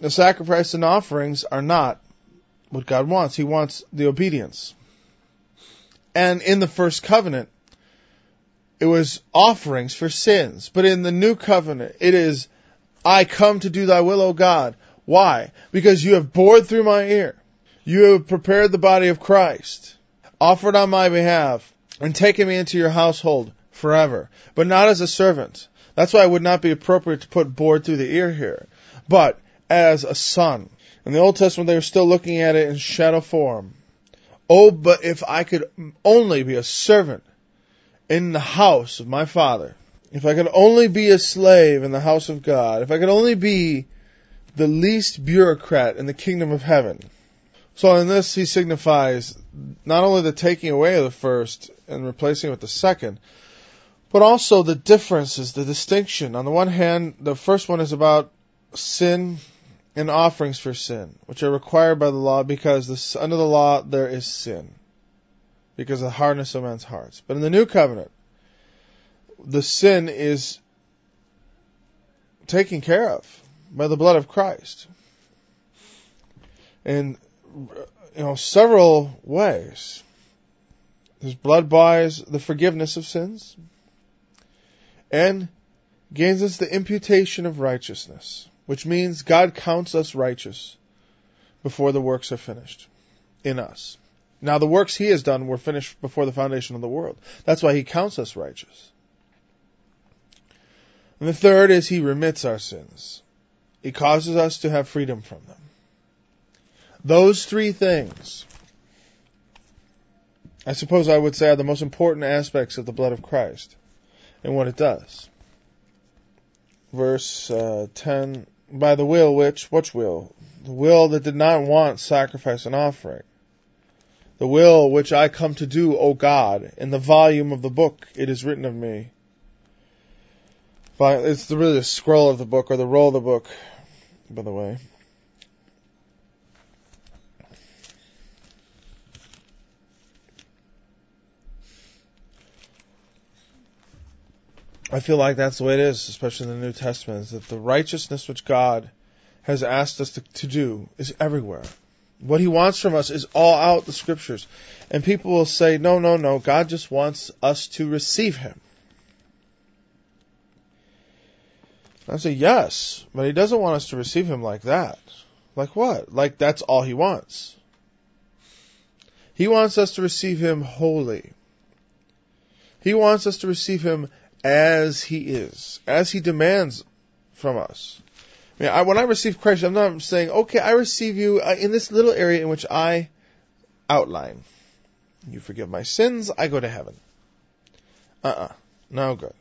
the sacrifice and offerings are not what God wants. He wants the obedience. And in the first covenant, it was offerings for sins. But in the new covenant, it is, I come to do thy will, O God. Why? Because you have bored through my ear. You have prepared the body of Christ, offered on my behalf, and taken me into your household forever. But not as a servant. That's why it would not be appropriate to put bored through the ear here. But as a son. In the Old Testament, they were still looking at it in shadow form. Oh, but if I could only be a servant in the house of my Father. If I could only be a slave in the house of God. If I could only be the least bureaucrat in the kingdom of heaven. So in this, he signifies not only the taking away of the first and replacing it with the second, but also the differences, the distinction. On the one hand, the first one is about sin and offerings for sin, which are required by the law because under the law there is sin, because of the hardness of men's hearts. But in the new covenant, the sin is taken care of by the blood of Christ. In several ways. His blood buys the forgiveness of sins and gains us the imputation of righteousness, which means God counts us righteous before the works are finished in us. Now, the works he has done were finished before the foundation of the world. That's why he counts us righteous. And the third is he remits our sins. He causes us to have freedom from them. Those three things, I suppose I would say, are the most important aspects of the blood of Christ and what it does. Verse 10, by the will which will? The will that did not want sacrifice and offering. The will which I come to do, O God, in the volume of the book it is written of me. It's really the scroll of the book, or the roll of the book, by the way. I feel like that's the way it is, especially in the New Testament, is that the righteousness which God has asked us to do is everywhere. What he wants from us is all out the scriptures. And people will say, no, God just wants us to receive him. I say, yes, but he doesn't want us to receive him like that. Like what? Like that's all he wants. He wants us to receive him wholly. He wants us to receive him as he is, as he demands from us. I mean, when I receive Christ, I'm not saying, okay, I receive you in this little area in which I outline. You forgive my sins, I go to heaven. No good.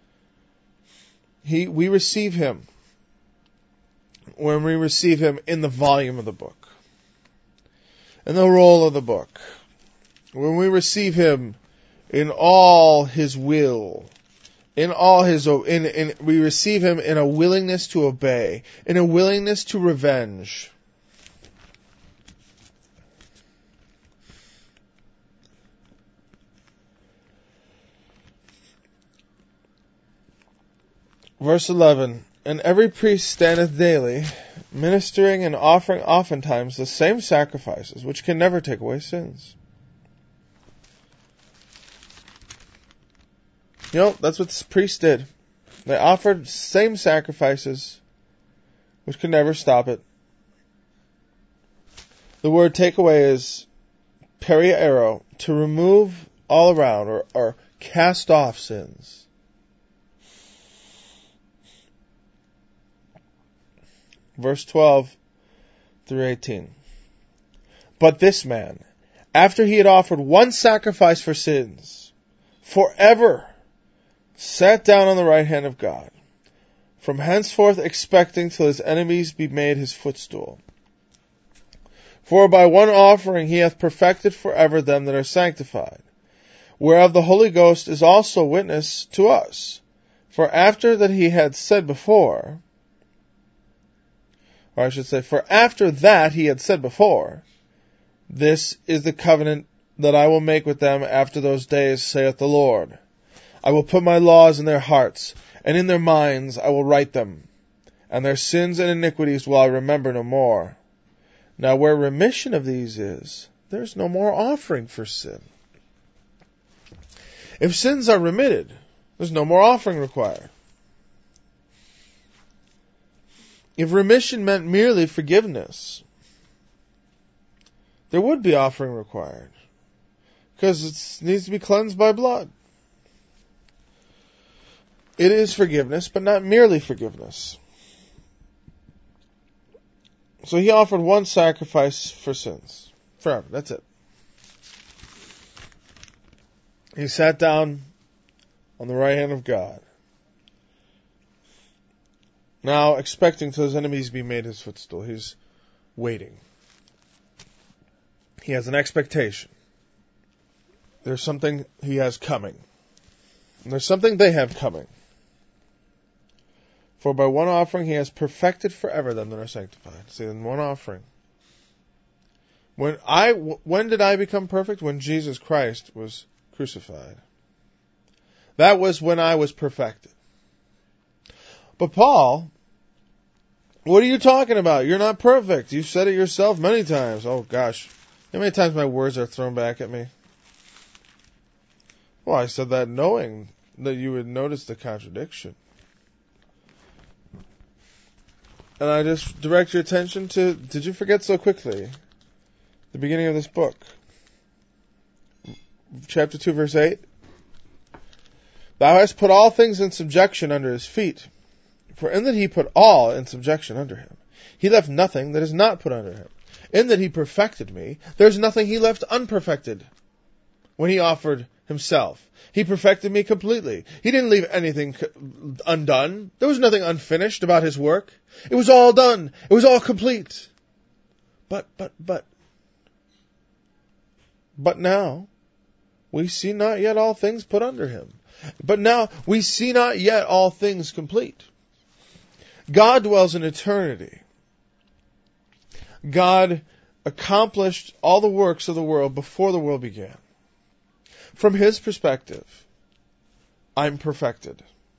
We receive him when we receive him in the volume of the book, in the roll of the book, when we receive him in all his will, we receive him in a willingness to obey, in a willingness to revenge. Verse 11, and every priest standeth daily, ministering and offering oftentimes the same sacrifices, which can never take away sins. That's what the priests did. They offered same sacrifices, which could never stop it. The word take away is periero, to remove all around, or cast off sins. Verse 12 through 18. But this man, after he had offered one sacrifice for sins, forever sat down on the right hand of God, from henceforth expecting till his enemies be made his footstool. For by one offering he hath perfected forever them that are sanctified, whereof the Holy Ghost is also witness to us. For after that he had said before, or I should say, for after that he had said before, this is the covenant that I will make with them after those days, saith the Lord. I will put my laws in their hearts, and in their minds I will write them, and their sins and iniquities will I remember no more. Now where remission of these is, there's no more offering for sin. If sins are remitted, there's no more offering required. If remission meant merely forgiveness, there would be offering required, because it needs to be cleansed by blood. It is forgiveness, but not merely forgiveness. So he offered one sacrifice for sins, forever. That's it. He sat down on the right hand of God, now expecting till his enemies be made his footstool. He's waiting. He has an expectation. There's something he has coming. And there's something they have coming. For by one offering he has perfected forever them that are sanctified. See, in one offering. When did I become perfect? When Jesus Christ was crucified. That was when I was perfected. But Paul, what are you talking about? You're not perfect. You've said it yourself many times. Oh gosh. How many times my words are thrown back at me? Well, I said that knowing that you would notice the contradiction. And I just direct your attention to, did you forget so quickly? The beginning of this book. Chapter 2, verse 8. Thou hast put all things in subjection under his feet. For in that he put all in subjection under him, he left nothing that is not put under him. In that he perfected me, there's nothing he left unperfected. When he offered himself, he perfected me completely. He didn't leave anything undone. There was nothing unfinished about his work. It was all done. It was all complete. But now, we see not yet all things put under him. But now, we see not yet all things complete. God dwells in eternity. God accomplished all the works of the world before the world began. From his perspective, I'm perfected.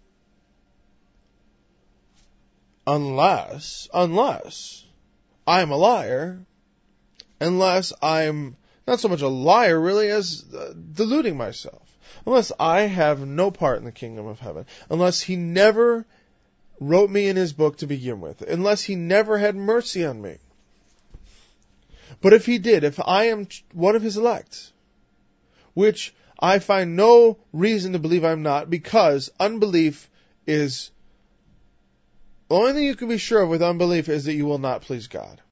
Unless I'm a liar, unless I'm not so much a liar really as deluding myself, unless I have no part in the kingdom of heaven, unless he never wrote me in his book to begin with, unless he never had mercy on me. But if he did, if I am one of his elect, which I find no reason to believe I'm not, because unbelief is, the only thing you can be sure of with unbelief is that you will not please God.